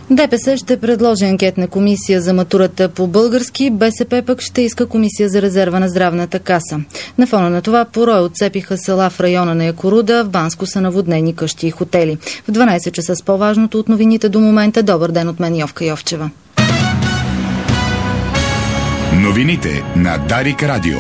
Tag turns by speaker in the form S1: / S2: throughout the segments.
S1: ДПС ще предложи анкетна комисия за матурата по български, БСП пък ще иска комисия за резерва на здравната каса. На фона на това порой отцепиха села в района на Якоруда, в Банско са наводнени къщи и хотели. В 12 часа с по-важното от новините до момента. Добър ден от мен, Йовка Йовчева.
S2: Новините на Дарик Радио.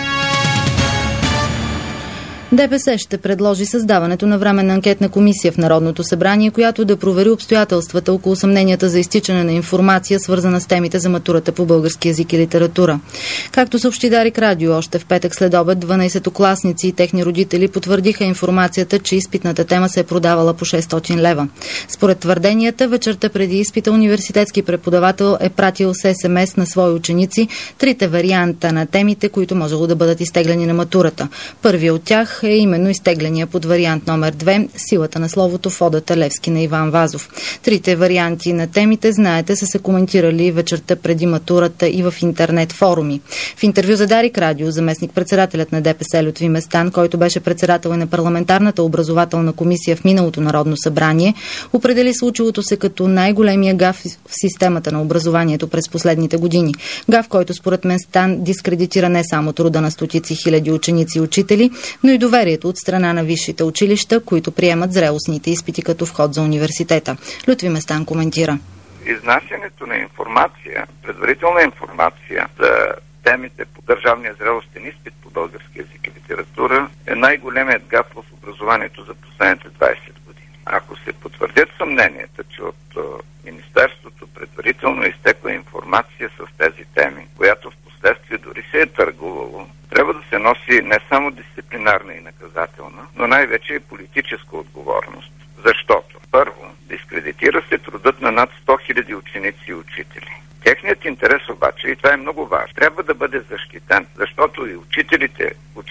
S1: ДПС ще предложи създаването на временна анкетна комисия в Народното събрание, която да провери обстоятелствата около съмненията за изтичане на информация, свързана с темите за матурата по български език и литература. Както съобщи Дарик Радио, още в петък след обед 12-класници и техни родители потвърдиха информацията, че изпитната тема се е продавала по 600 лева. Според твърденията, вечерта преди изпита университетски преподавател е пратил с СМС на свои ученици трите варианта на темите, които можело да бъдат изтеглени на матурата. Първият от тях е именно изтегления под вариант номер 2 «Силата на словото» в одата Левски на Иван Вазов. Трите варианти на темите, знаете, са се коментирали вечерта преди матурата и в интернет форуми. В интервю за Дарик Радио, заместник-председателят на ДПС Лютви Местан, който беше председател и на парламентарната образователна комисия в миналото Народно събрание, определи случилото се като най-големия гаф в системата на образованието през последните години. Гаф, който според Местан дискредитира не само труда на стотици хиляди ученици и учители, но и доверието от страна на висшите училища, които приемат зрелостните изпити като вход за университета. Лютви Местан коментира.
S3: Изнасянето на информация, предварителна информация за темите по държавния зрелостен изпит по български език и литература е най-големият гаф в образованието за последните 20 години. Ако се потвърдят съмненията, че от Министерството предварително изтекла информация с тези теми, която в последствие дори се е търгувало, трябва да се носи не само дисциплинарна и наказателна, но най-вече и политическа отговорност. Защото, първо, дискредитира се трудът на над 100 000 ученици и учители. Техният интерес обаче, и това е много важно, трябва да бъде защитен, защото и учителите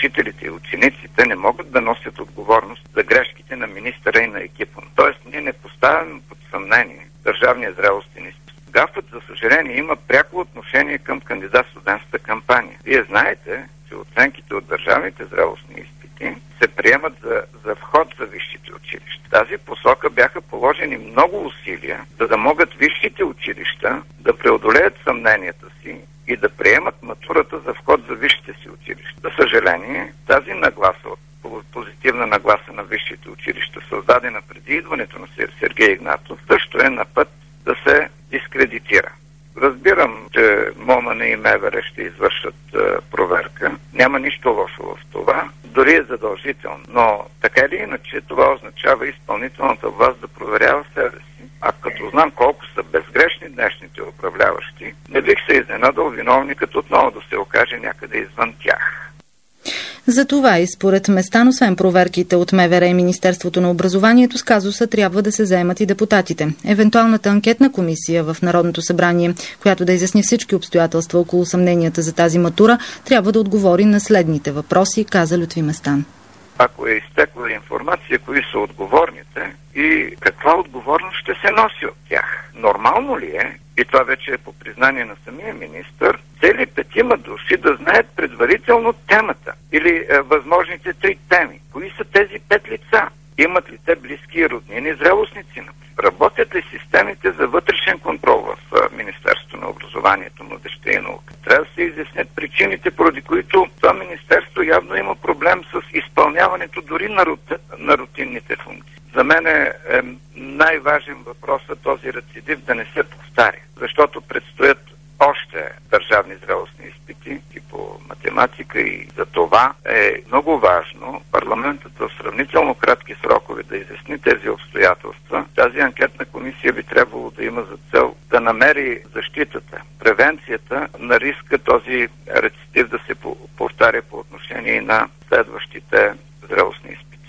S3: и учениците не могат да носят отговорност за грешките на министъра и на екипа. Тоест, ние не поставяме под съмнение държавния зрелостен изпит. Гафът, за съжаление, има пряко отношение към кандидат-студентската кампания. Вие знаете, че оценките от държавните зрелостни изпити се приемат за вход за висшите училища. В тази посока бяха положени много усилия, за да могат висшите училища да преодолеят съмненията си и да приемат матурата за вход за висшите си училища. За съжаление, тази нагласа, позитивна нагласа на висшите училища, създадена преди идването на Сергей Игнатов, също е на път да се дискредитира. Разбирам, че МОМН и МВР ще извършат проверка. Няма нищо лошо в това. Дори е задължително. Но така или иначе това означава изпълнителната власт да проверява себе си. А като знам колко са безгрешни днешните управляващи, не бих се изненадал виновникът отново да се окаже някъде извън тях.
S1: Затова и според Местан, освен проверките от МВР и Министерството на образованието, с казуса трябва да се заемат и депутатите. Евентуалната анкетна комисия в Народното събрание, която да изясни всички обстоятелства около съмненията за тази матура, трябва да отговори на следните въпроси, каза Лютви Местан.
S3: Ако е изтекла информация, кои са отговорните и каква отговорност ще се носи от тях? Нормално ли е, и това вече е по признание на самия министър, цели 5 души да знаят предварително темата или възможните 3 теми? Кои са тези 5 лица? Имат ли те близки и роднини, зрелостници? Работят ли системите за вътрешен контрол в Министерството на образованието, младежта и наука? Трябва да се изяснят причините, поради които това министерство явно има проблем с изпълняването дори на рутинните функции. За мен е най-важен въпросът този рецидив да не се повтаря, защото предстоят още държавни зрелостни изпити и по математика, и за това е много важно парламентът в сравнително кратки срокове да изясни тези обстоятелства. Тази анкетна комисия би трябвало да има за цел да намери защитата, превенцията на риска този рецидив да се повтаря по отношение на следващите зрелостни изпити.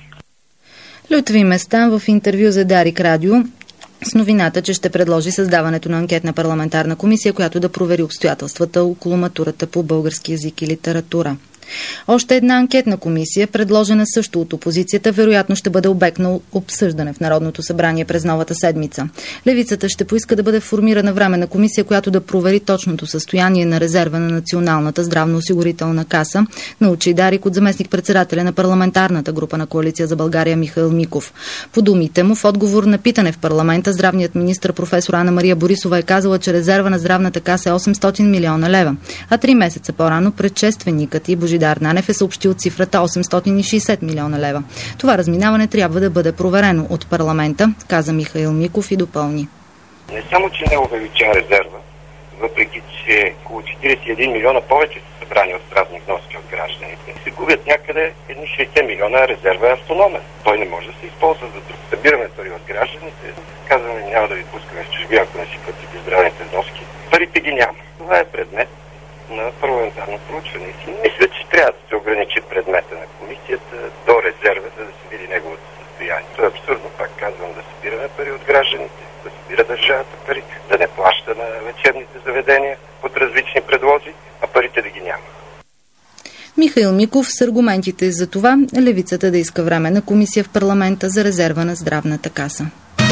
S1: Лютви Местан в интервю за Дарик Радио с новината, че ще предложи създаването на анкетна парламентарна комисия, която да провери обстоятелствата около матурата по български език и литература. Още една анкетна комисия, предложена също от опозицията, вероятно ще бъде обект на обсъждане в Народното събрание през новата седмица. Левицата ще поиска да бъде формирана временна комисия, която да провери точното състояние на резерва на Националната здравноосигурителна каса, научи Дарик от заместник-председателя на парламентарната група на Коалиция за България Михаил Миков. По думите му, в отговор на питане в парламента, здравният министър професор Анна Мария Борисова е казала, че резерва на здравната каса е 800 милиона лева, а 3 месеца по-рано предшественикът и Божидар Нанев е съобщил цифрата 860 милиона лева. Това разминаване трябва да бъде проверено от парламента, каза Михаил Миков и допълни.
S4: Не само, че не увелича резерва, въпреки че около 41 милиона повече са събрани от здравни вноски от гражданите, се губят някъде едни 60 милиона, резерва е автономен. Той не може да се използва за друг. Събираме пари от гражданите, казваме, няма да ви пускаме в чужбина, ако не си платите здравните вноски. Парите ги няма. Това е предмет на парламентарно проучване. Мисля, че трябва да се ограничи предмета на комисията до резерва, за да се види неговото състояние. Това е абсурдно, пак казвам, да събираме пари от гражданите, да събира държавата пари, да не плаща на лечебните заведения под различни предлози, а парите да ги няма.
S1: Михаил Миков с аргументите за това левицата да иска временна комисия в парламента за резерва на здравната каса.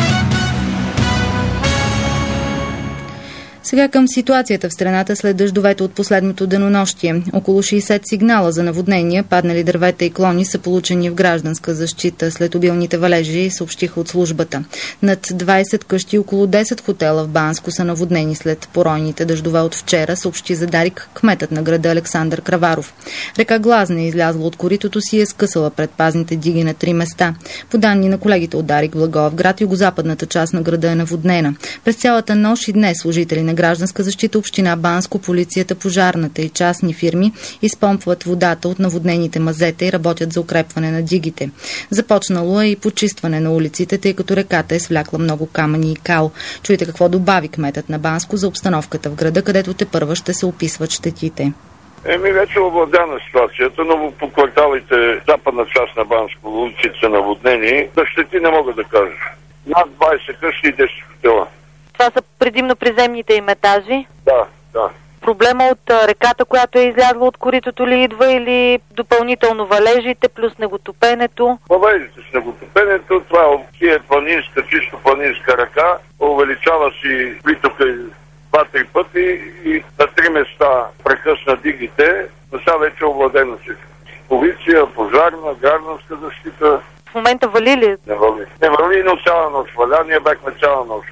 S1: Сега към ситуацията в страната след дъждовете от последното денонощие. Около 60 сигнала за наводнения, паднали дървета и клони са получени в Гражданска защита след обилните валежи, съобщиха от службата. Над 20 къщи и около 10 хотела в Банско са наводнени след поройните дъждове от вчера, съобщи за Дарик кметът на града Александър Краваров. Река Глазна е излязла от коритото си и е скъсала предпазните диги на 3 места. По данни на колегите от Дарик, Благоевград, югозападната част на града е наводнена. През цялата нощ и днес служители на Гражданска защита, община Банско, полицията, пожарната и частни фирми изпомпват водата от наводнените мазета и работят за укрепване на дигите. Започнало е и почистване на улиците, тъй като реката е свлякла много камъни и кал. Чуйте какво добави кметът на Банско за обстановката в града, където тепърва ще се описват щетите.
S5: Вече овладяна ситуацията, но по кварталите, западна част на Банско, улиците са наводнени. Да щети не мога да кажа. Над 20 къщи и 10 хотела.
S6: Това са предимно приземните им етажи?
S5: Да.
S6: Проблема от реката, която е излязла от коритото ли идва, или допълнително валежите плюс снеготопенето?
S5: Валежите, снеготопенето, това е планинска, чисто планинска река, увеличава си притока 2-3 пъти и на 3 места прекъсна дигите, но сега вече е овладено всичко. Полиция, пожарна, гражданска защита.
S6: В момента вали ли?
S5: Не вали, но цяла нощ валя, ние бяхме цяла нощ.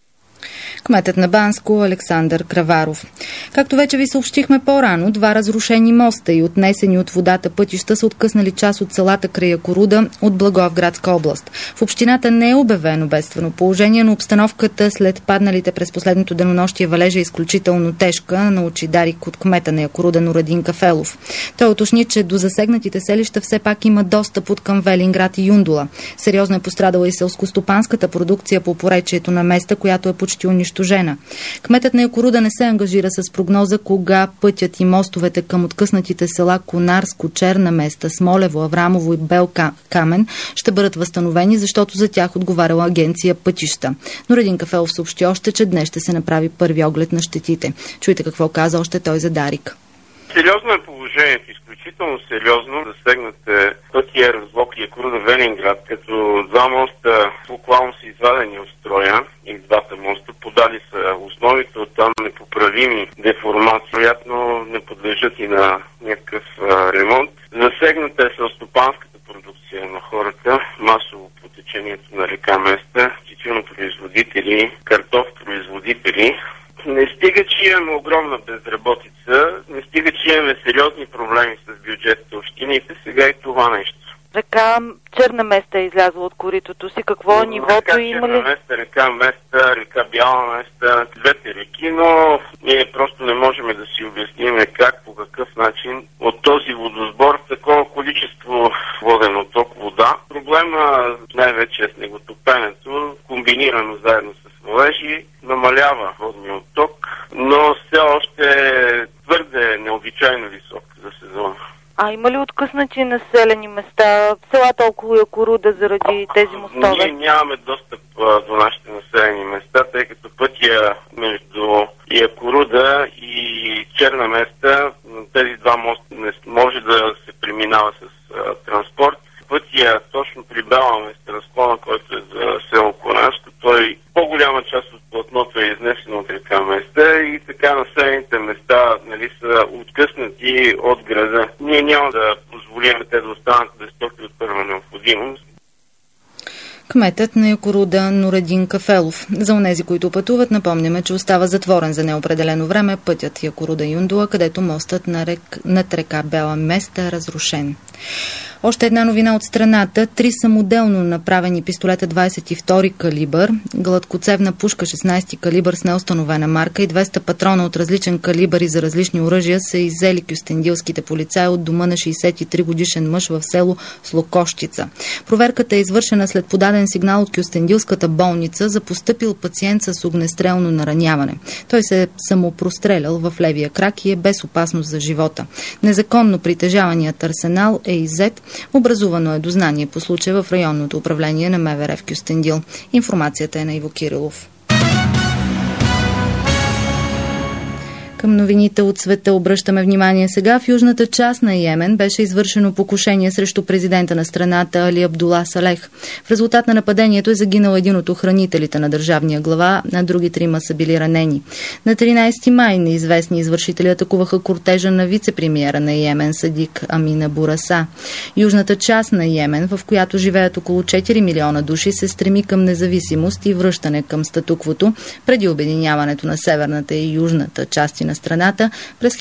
S1: Кметът на Банско Александър Краваров. Както вече ви съобщихме по-рано, 2 разрушени моста и отнесени от водата пътища са откъснали част от селата край Якоруда от Благоевградска област. В общината не е обявено бедствено положение, но обстановката след падналите през последното денонощие валежа е изключително тежка, научи Дарик от кмета на Якоруда Нурадин Кафелов. Той уточни, че до засегнатите селища все пак има достъп от към Велинград и Юндула. Сериозно е пострадала и селскостопанската продукция по поречието на места, която е почти унищожена. Кметът на Якоруда не се ангажира с прогноза кога пътят и мостовете към откъснатите села Конарско, Черна Места, Смолево, Аврамово и Бел Камен ще бъдат възстановени, защото за тях отговаряла агенция Пътища. Нурадин Кафелов съобщи още, че днес ще се направи първи оглед на щетите. Чуйте какво каза още той за Дарик.
S4: Сериозно е положението, изключително сериозно. Засегнате пътя разлог Якоруда-Велинград, като 2 моста буквално са извадени от строя и 2 моста подали са основите, оттам непоправими деформации, вероятно не подлежат и на някакъв ремонт. Засегната е селскостопанската продукция на хората, масово по течението на река Места, тютюнопроизводители, картоф-производители. Не стига, че имаме огромна безработица, не стига, че имаме сериозни проблеми с бюджетите общините, сега и това нещо.
S6: Река Черна Места е излязла от коритото си. Какво нивото има ли?
S4: Река Места, река Бяла Места, 2 реки, но ние просто не можем да си обясним как, по какъв начин от този водосбор такова количество воден отток вода. Проблема най-вече е снеготопенето, комбинирано заедно с валежи, намалява водния отток, но все още е твърде необичайно висок за сезона.
S6: А има ли откъснати населени места, селата около Якоруда заради тези мостове?
S4: Ние нямаме достъп до нашите населени места, тъй като пътя между Якоруда и Черна Места, тези 2 моста не може да
S7: платното е изнесено от река Места и така населените места, нали, са откъснати от града. Ние няма да позволим те да останат без стоки от първа необходимост.
S1: Кметът на Якоруда Нуредин Кафелов. За онези, които пътуват, напомняме, че остава затворен за неопределено време пътят Якоруда-Юндула, където мостът над река Бяла Места е разрушен. Още една новина от страната. 3 самоделно направени пистолета 22 калибър, гладкоцевна пушка 16 калибър с неустановена марка и 200 патрона от различен калибър и за различни оръжия са иззели кюстендилските полицаи от дома на 63 годишен мъж в село Слокощица. Проверката е извършена след подаден сигнал от кюстендилската болница за постъпил пациент с огнестрелно нараняване. Той се е самопрострелял в левия крак и е без опасност за живота. Незаконно притежаваният арсенал е иззет. Образувано е дознание по случая в районното управление на МВР в Кюстендил. Информацията е на Иво Кирилов. Към новините от света обръщаме внимание сега. В южната част на Йемен беше извършено покушение срещу президента на страната Али Абдула Салех. В резултат на нападението е загинал един от охранителите на държавния глава, а други 3 са били ранени. На 13 май неизвестни извършители атакуваха кортежа на вице-премиера на Йемен Садик Амин Абу Раса. Южната част на Йемен, в която живеят около 4 милиона души, се стреми към независимост и връщане към статуквото преди обединяването на северната и южната части на страната през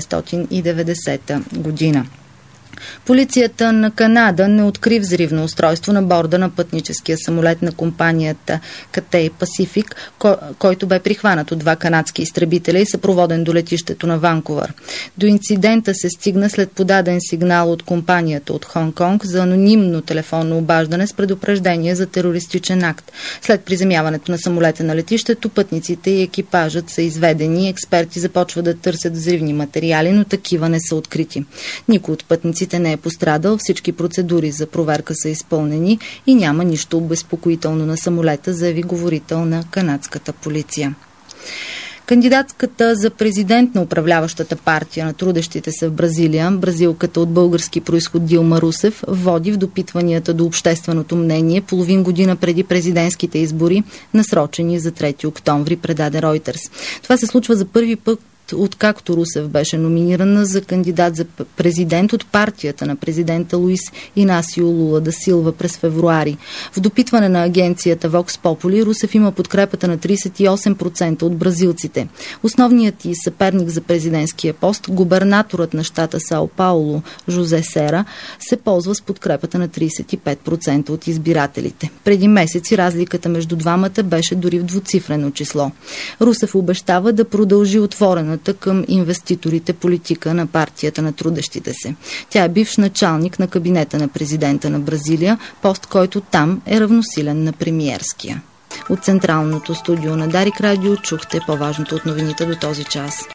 S1: 1990 година. Полицията на Канада не откри взривно устройство на борда на пътническия самолет на компанията Cathay Pacific, който бе прихванат от 2 канадски изтребителя и съпроводен до летището на Ванкувър. До инцидента се стигна след подаден сигнал от компанията от Хонг-Конг за анонимно телефонно обаждане с предупреждение за терористичен акт. След приземяването на самолета на летището, пътниците и екипажът са изведени. Експерти започват да търсят взривни материали, но такива не са открити. Никой от пътниците не е пострадал, всички процедури за проверка са изпълнени и няма нищо обезпокоително на самолета, заяви говорител на канадската полиция. Кандидатката за президент на управляващата партия на трудещите се в Бразилия, бразилката от български произход Дилма Русев, води в допитванията до общественото мнение половин година преди президентските избори, насрочени за 3 октомври, предаде Reuters. Това се случва за първи път откакто Русев беше номинирана за кандидат за президент от партията на президента Луис Инасио Лула да Силва през февруари. В допитване на агенцията Vox Populi Русев има подкрепата на 38% от бразилците. Основният и съперник за президентския пост, губернаторът на щата Сао Пауло Жозе Сера, се ползва с подкрепата на 35% от избирателите. Преди месеци разликата между двамата беше дори в двуцифрено число. Русев обещава да продължи отворената към инвеститорите политика на партията на трудещите се. Тя е бивш началник на кабинета на президента на Бразилия, пост, който там е равносилен на премиерския. От централното студио на Дарик Радио чухте по-важното от новините до този час.